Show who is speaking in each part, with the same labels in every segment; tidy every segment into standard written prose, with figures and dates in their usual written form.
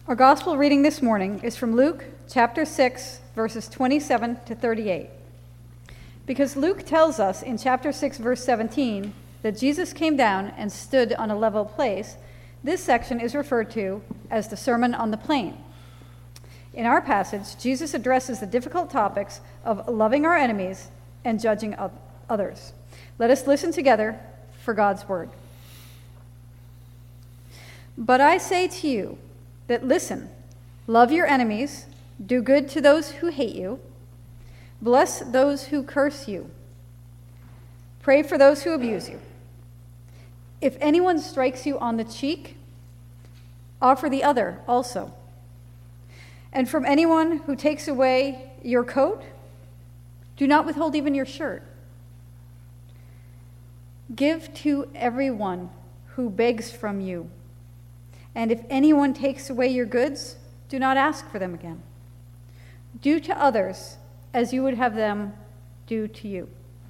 Speaker 1: Our gospel reading this morning is from Luke chapter 6, verses 27 to 38. Because Luke tells us in chapter 6, verse 17, that Jesus came down and stood on a level place, this section is referred to as the Sermon on the Plain. In our passage, Jesus addresses the difficult topics of loving our enemies and judging others. Let us listen together for God's word. But I say to you that listen, love your enemies, do good to those who hate you, bless those who curse you, pray for those who abuse you. If anyone strikes you on the cheek, offer the other also. And from anyone who takes away your coat, do not withhold even your shirt. Give to everyone who begs from you. And if anyone takes away your goods, do not ask for them again. Do to others as you would have them do to you.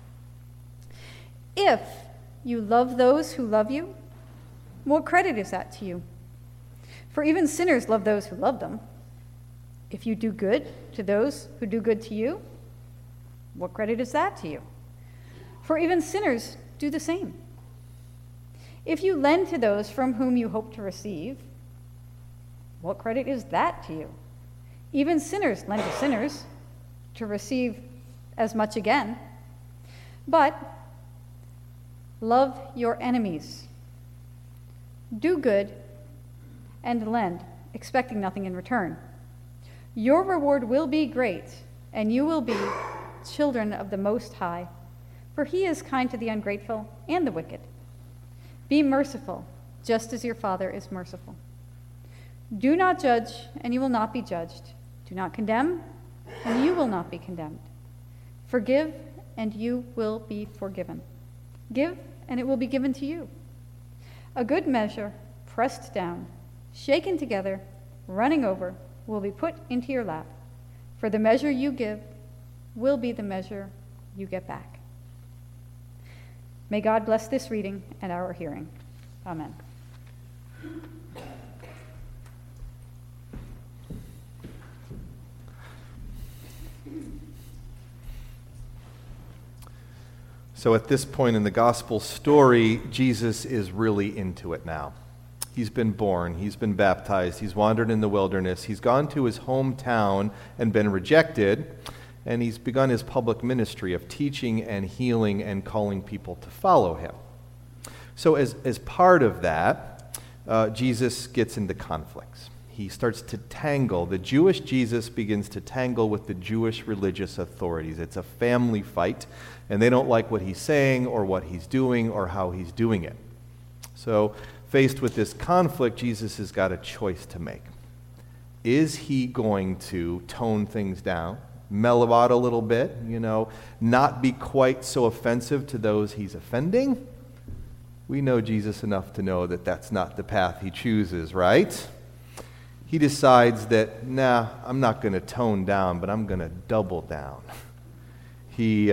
Speaker 1: If you love those who love you, what credit is that to you? For even sinners love those who love them. If you do good to those who do good to you, what credit is that to you? For even sinners do the same. If you lend to those from whom you hope to receive, what credit is that to you? Even sinners lend to sinners to receive as much again. But love your enemies. Do good and lend, expecting nothing in return. Your reward will be great, and you will be children of the Most High, for he is kind to the ungrateful and the wicked. Be merciful, just as your Father is merciful. Do not judge, and you will not be judged. Do not condemn, and you will not be condemned. Forgive, and you will be forgiven. Give, and it will be given to you. A good measure, pressed down, shaken together, running over, will be put into your lap. For the measure you give will be the measure you get back. May God bless this reading and our hearing. Amen.
Speaker 2: So at this point in the gospel story, Jesus is really into it now. He's been born, he's been baptized, he's wandered in the wilderness, he's gone to his hometown and been rejected, and he's begun his public ministry of teaching and healing and calling people to follow him. So as part of that, Jesus gets into conflicts. He starts to tangle. The Jewish Jesus begins to tangle with the Jewish religious authorities. It's a family fight, and they don't like what he's saying or what he's doing or how he's doing it. So faced with this conflict, Jesus has got a choice to make. Is he going to tone things down, mellow out a little bit, not be quite so offensive to those he's offending? We know Jesus enough to know that that's not the path he chooses, right? He decides that, I'm not going to tone down, but I'm going to double down. He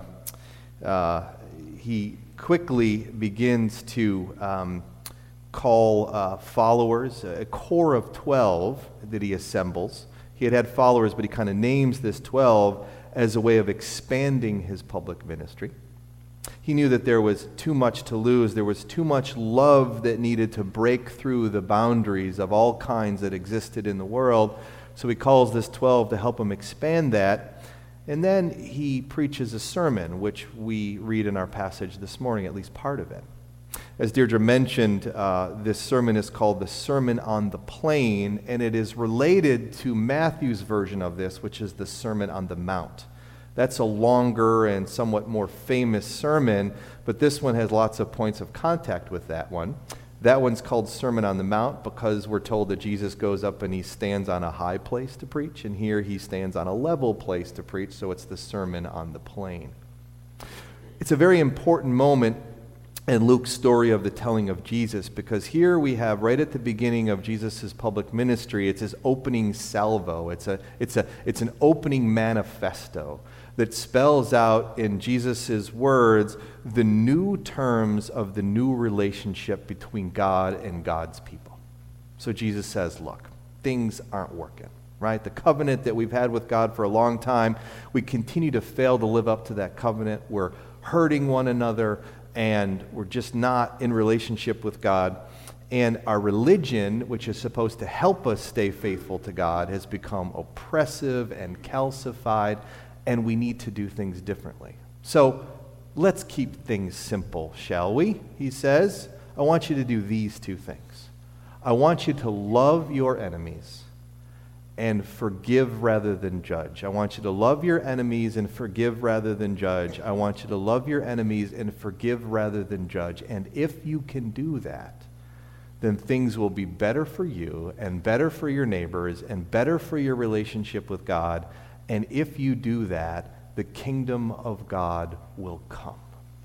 Speaker 2: quickly begins to call followers, a core of 12 that he assembles. He had followers, but he kind of names this 12 as a way of expanding his public ministry. He knew that there was too much to lose. There was too much love that needed to break through the boundaries of all kinds that existed in the world. So he calls this 12 to help him expand that. And then he preaches a sermon, which we read in our passage this morning, at least part of it. As Deirdre mentioned, this sermon is called the Sermon on the Plain, and it is related to Matthew's version of this, which is the Sermon on the Mount. That's a longer and somewhat more famous sermon, but this one has lots of points of contact with that one. That one's called Sermon on the Mount because we're told that Jesus goes up and he stands on a high place to preach, and here he stands on a level place to preach, so it's the Sermon on the Plain. It's a very important moment in Luke's story of the telling of Jesus, because here we have right at the beginning of Jesus' public ministry, it's his opening salvo. It's an opening manifesto that spells out in Jesus' words the new terms of the new relationship between God and God's people. So Jesus says, look, things aren't working, right? The covenant that we've had with God for a long time, we continue to fail to live up to that covenant. We're hurting one another, and we're just not in relationship with God. And our religion, which is supposed to help us stay faithful to God, has become oppressive and calcified, and we need to do things differently. So let's keep things simple, shall we? He says, I want you to do these two things. I want you to love your enemies and forgive rather than judge. I want you to love your enemies and forgive rather than judge. I want you to love your enemies and forgive rather than judge. And if you can do that, then things will be better for you and better for your neighbors and better for your relationship with God. And if you do that, the kingdom of God will come.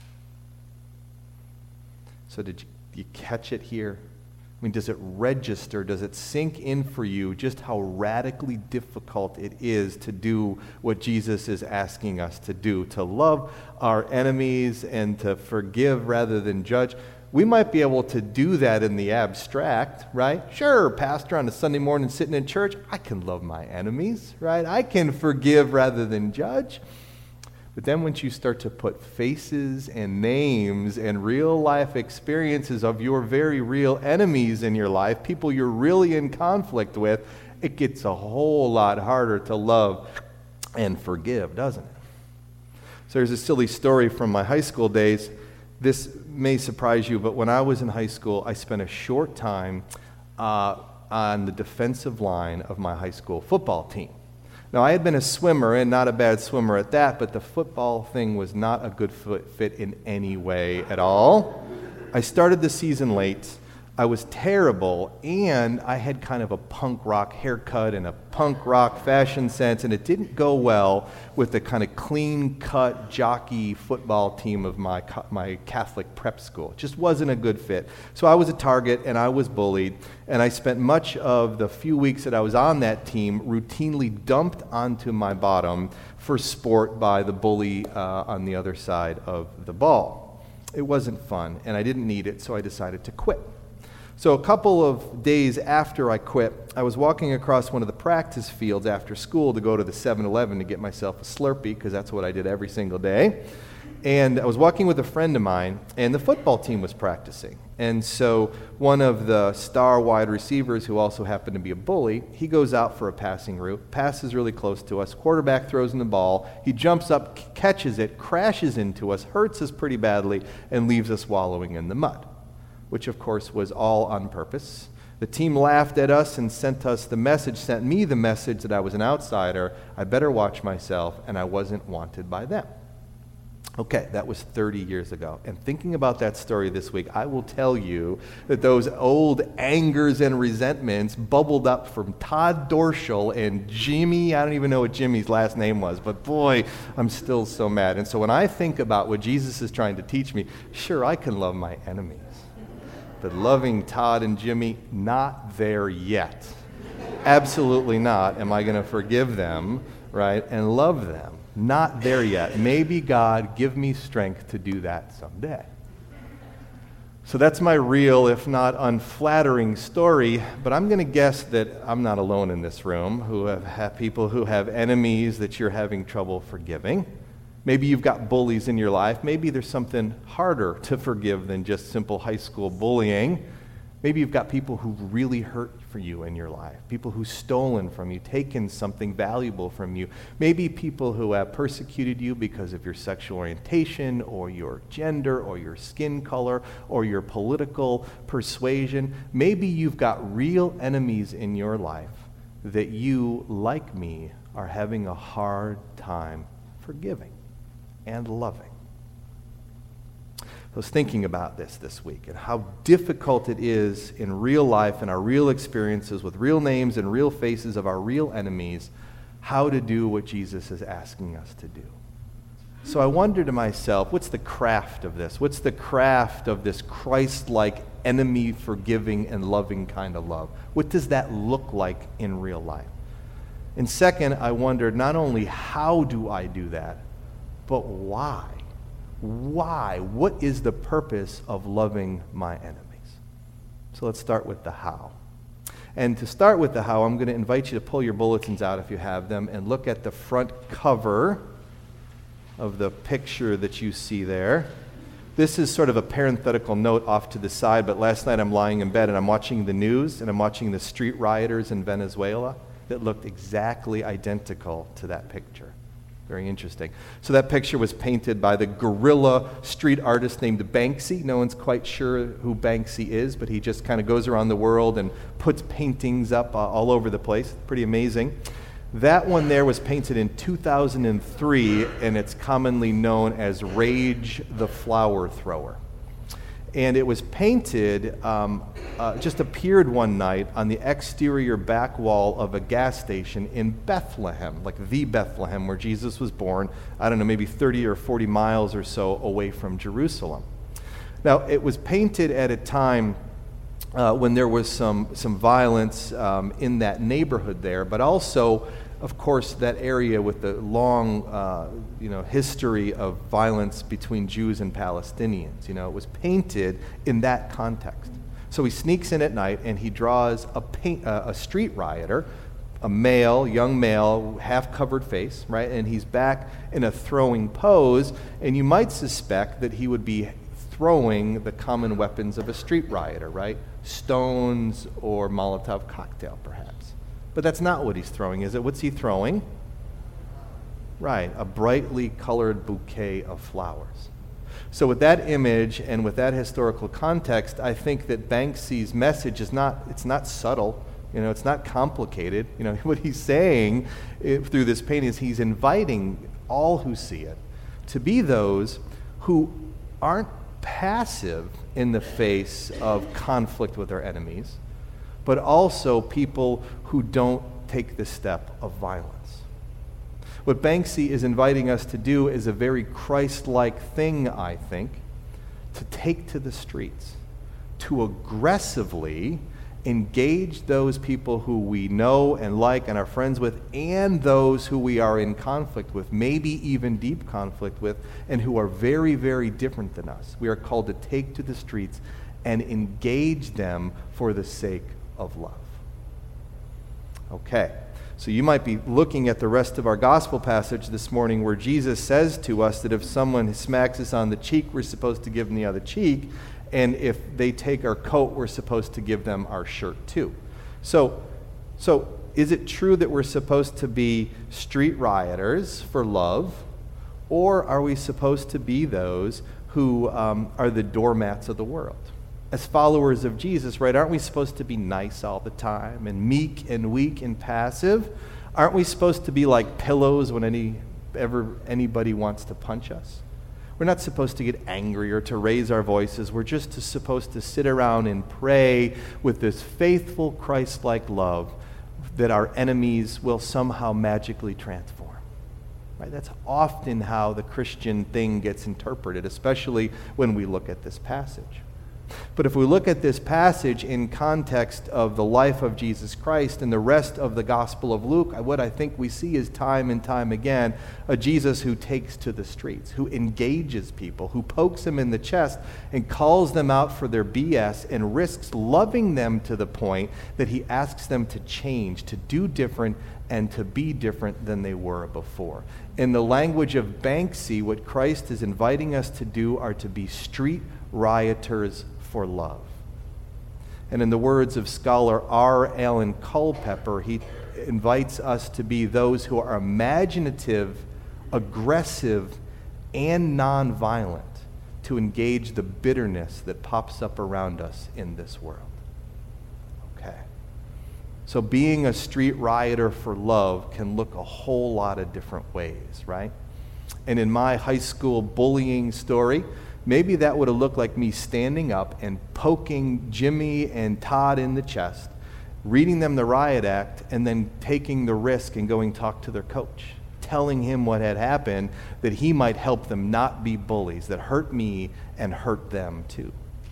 Speaker 2: So did you catch it here? I mean, does it register? Does it sink in for you just how radically difficult it is to do what Jesus is asking us to do, to love our enemies and to forgive rather than judge? We might be able to do that in the abstract, right? Sure, pastor, on a Sunday morning sitting in church, I can love my enemies, right? I can forgive rather than judge. But then once you start to put faces and names and real life experiences of your very real enemies in your life, people you're really in conflict with, it gets a whole lot harder to love and forgive, doesn't it? So there's a silly story from my high school days. This may surprise you, but when I was in high school, I spent a short time on the defensive line of my high school football team. Now, I had been a swimmer, and not a bad swimmer at that, but the football thing was not a good fit in any way at all. I started the season late. I was terrible, and I had kind of a punk rock haircut and a punk rock fashion sense, and it didn't go well with the kind of clean-cut jockey football team of my Catholic prep school. It just wasn't a good fit. So I was a target, and I was bullied, and I spent much of the few weeks that I was on that team routinely dumped onto my bottom for sport by the bully on the other side of the ball. It wasn't fun, and I didn't need it, so I decided to quit. So a couple of days after I quit, I was walking across one of the practice fields after school to go to the 7-Eleven to get myself a Slurpee, because that's what I did every single day. And I was walking with a friend of mine, and the football team was practicing. And so one of the star wide receivers, who also happened to be a bully, he goes out for a passing route, passes really close to us, quarterback throws in the ball, he jumps up, catches it, crashes into us, hurts us pretty badly, and leaves us wallowing in the mud, which of course was all on purpose. The team laughed at us and sent me the message that I was an outsider, I better watch myself, and I wasn't wanted by them. Okay, that was 30 years ago. And thinking about that story this week, I will tell you that those old angers and resentments bubbled up from Todd Dorschel and Jimmy. I don't even know what Jimmy's last name was, but boy, I'm still so mad. And so when I think about what Jesus is trying to teach me, sure, I can love my enemies. But loving Todd and Jimmy, not there yet. Absolutely not. Am I going to forgive them, right, and love them? Not there yet. Maybe God give me strength to do that someday. So that's my real, if not unflattering story, but I'm going to guess that I'm not alone in this room who have people who have enemies that you're having trouble forgiving. Maybe you've got bullies in your life. Maybe there's something harder to forgive than just simple high school bullying. Maybe you've got people who really hurt for you in your life, people who've stolen from you, taken something valuable from you. Maybe people who have persecuted you because of your sexual orientation or your gender or your skin color or your political persuasion. Maybe you've got real enemies in your life that you, like me, are having a hard time forgiving and loving. I was thinking about this week and how difficult it is in real life and our real experiences with real names and real faces of our real enemies, how to do what Jesus is asking us to do. So I wonder to myself, what's the craft of this? What's the craft of this Christ-like, enemy-forgiving and loving kind of love? What does that look like in real life? And second, I wondered not only how do I do that, but why? Why? What is the purpose of loving my enemies? So let's start with the how. And to start with the how, I'm going to invite you to pull your bulletins out if you have them and look at the front cover of the picture that you see there. This is sort of a parenthetical note off to the side, but last night I'm lying in bed and I'm watching the news and I'm watching the street rioters in Venezuela that looked exactly identical to that picture. Very interesting. So that picture was painted by the guerrilla street artist named Banksy. No one's quite sure who Banksy is, but he just kind of goes around the world and puts paintings up all over the place. Pretty amazing. That one there was painted in 2003, and it's commonly known as Rage the Flower Thrower. And it was painted, just appeared one night on the exterior back wall of a gas station in Bethlehem, like the Bethlehem where Jesus was born, I don't know, maybe 30 or 40 miles or so away from Jerusalem. Now, it was painted at a time when there was some violence in that neighborhood there, but also, of course, that area with the long, history of violence between Jews and Palestinians. It was painted in that context. So he sneaks in at night and he draws a street rioter, a young male, half-covered face, right? And he's back in a throwing pose, and you might suspect that he would be throwing the common weapons of a street rioter, right? Stones or Molotov cocktail, perhaps. But that's not what he's throwing, is it? What's he throwing? Right, a brightly colored bouquet of flowers. So with that image and with that historical context, I think that Banksy's message it's not subtle, it's not complicated. What he's saying through this painting is he's inviting all who see it to be those who aren't passive in the face of conflict with their enemies, but also people who don't take the step of violence. What Banksy is inviting us to do is a very Christ-like thing, I think, to take to the streets, to aggressively engage those people who we know and like and are friends with, and those who we are in conflict with, maybe even deep conflict with, and who are very, very different than us. We are called to take to the streets and engage them for the sake of love. Okay, so you might be looking at the rest of our gospel passage this morning where Jesus says to us that if someone smacks us on the cheek, we're supposed to give them the other cheek, and if they take our coat, we're supposed to give them our shirt too. So is it true that we're supposed to be street rioters for love, or are we supposed to be those who are the doormats of the world? As followers of Jesus, right, aren't we supposed to be nice all the time and meek and weak and passive? Aren't we supposed to be like pillows when anybody wants to punch us? We're not supposed to get angry or to raise our voices. We're just supposed to sit around and pray with this faithful Christ-like love that our enemies will somehow magically transform. Right? That's often how the Christian thing gets interpreted, especially when we look at this passage. But if we look at this passage in context of the life of Jesus Christ and the rest of the Gospel of Luke, what I think we see is time and time again a Jesus who takes to the streets, who engages people, who pokes them in the chest and calls them out for their BS and risks loving them to the point that he asks them to change, to do different, and to be different than they were before. In the language of Banksy, what Christ is inviting us to do are to be street rioters for love. And in the words of scholar R. Alan Culpepper, he invites us to be those who are imaginative, aggressive, and nonviolent to engage the bitterness that pops up around us in this world. Okay. So being a street rioter for love can look a whole lot of different ways, right? And in my high school bullying story, maybe that would have looked like me standing up and poking Jimmy and Todd in the chest, reading them the riot act, and then taking the risk and going talk to their coach, telling him what had happened, that he might help them not be bullies that hurt me and hurt them too.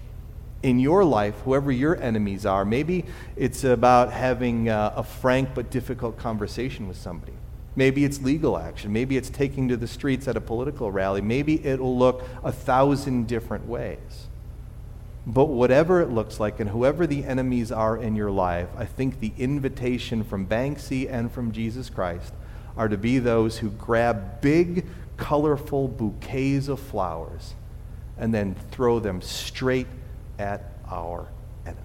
Speaker 2: In your life, whoever your enemies are, maybe it's about having a frank but difficult conversation with somebody. Maybe it's legal action. Maybe it's taking to the streets at a political rally. Maybe it'll look 1,000 different ways. But whatever it looks like and whoever the enemies are in your life, I think the invitation from Banksy and from Jesus Christ are to be those who grab big, colorful bouquets of flowers and then throw them straight at our enemies.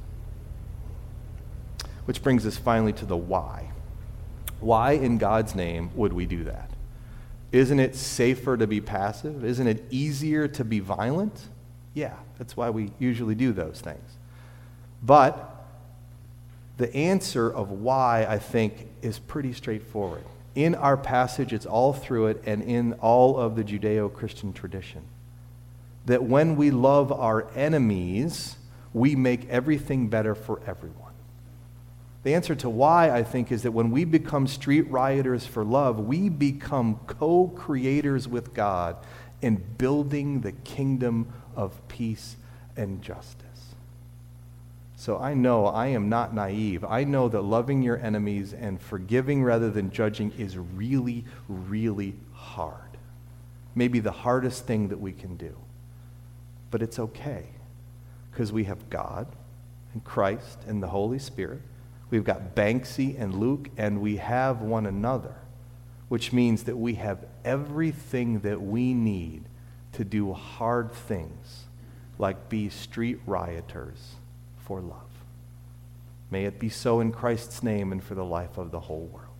Speaker 2: Which brings us finally to the why. Why in God's name would we do that? Isn't it safer to be passive? Isn't it easier to be violent? Yeah, that's why we usually do those things. But the answer of why, I think, is pretty straightforward. In our passage, it's all through it, and in all of the Judeo-Christian tradition. That when we love our enemies, we make everything better for everyone. The answer to why, I think, is that when we become street rioters for love, we become co-creators with God in building the kingdom of peace and justice. So I know I am not naive. I know that loving your enemies and forgiving rather than judging is really, really hard. Maybe the hardest thing that we can do. But it's okay, because we have God and Christ and the Holy Spirit. We've got Banksy and Luke, and we have one another, which means that we have everything that we need to do hard things, like be street rioters for love. May it be so in Christ's name and for the life of the whole world.